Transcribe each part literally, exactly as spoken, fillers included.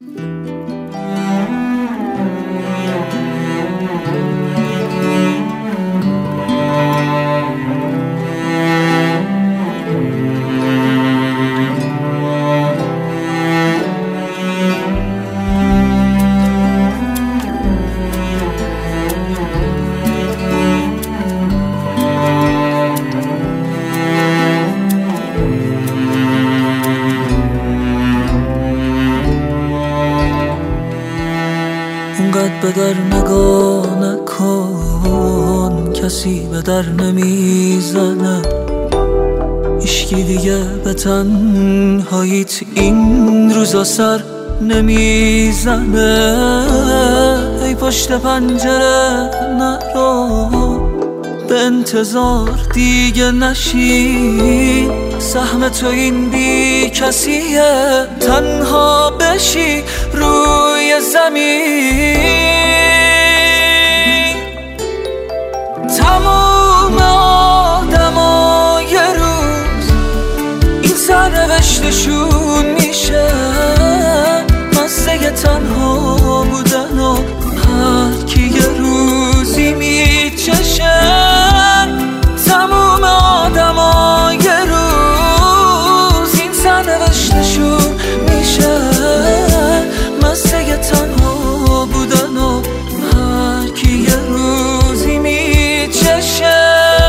اونقدر به در نگاه نکن، کسی به در نمیزنه، هیچکی دیگه به تنهاییت این روزا سر نمیزنه. ای پشت پنجره نرو، به انتظار دیگه نشی، سهم تو این بی کسیه، تنها بشی روی زمین. تمام آدما یه روز این سرنوشتشون میشه، مزه تنها بودن و هر کی یه روزی میچشه. تمام آدما یه روز این سرنوشتشون میشه، مزه تنها بودن و هر کی یه روزی میچشه.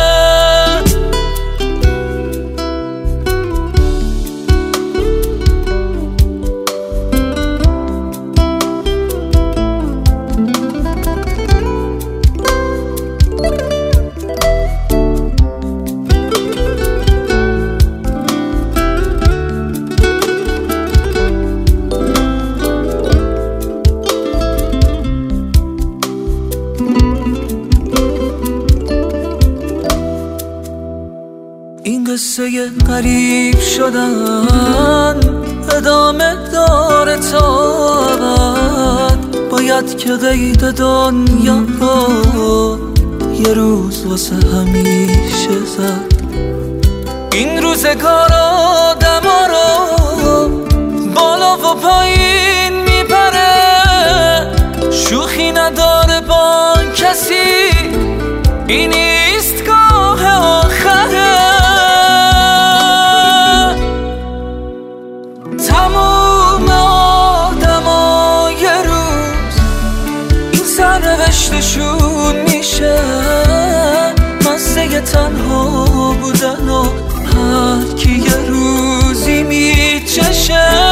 این قصه غریب شدن ادامه داره تا ابد، باید که قید دنیا رو یه روز واسه همیشه زد. این روزگار آدما رو بالا و پایین میبره، شوخی نداره با کسی، این ایستگاه آخره. تمام آدما یه روز این سرنوشتشون میشه، مزه تنها بودن و هر کی یه روزی میچشه.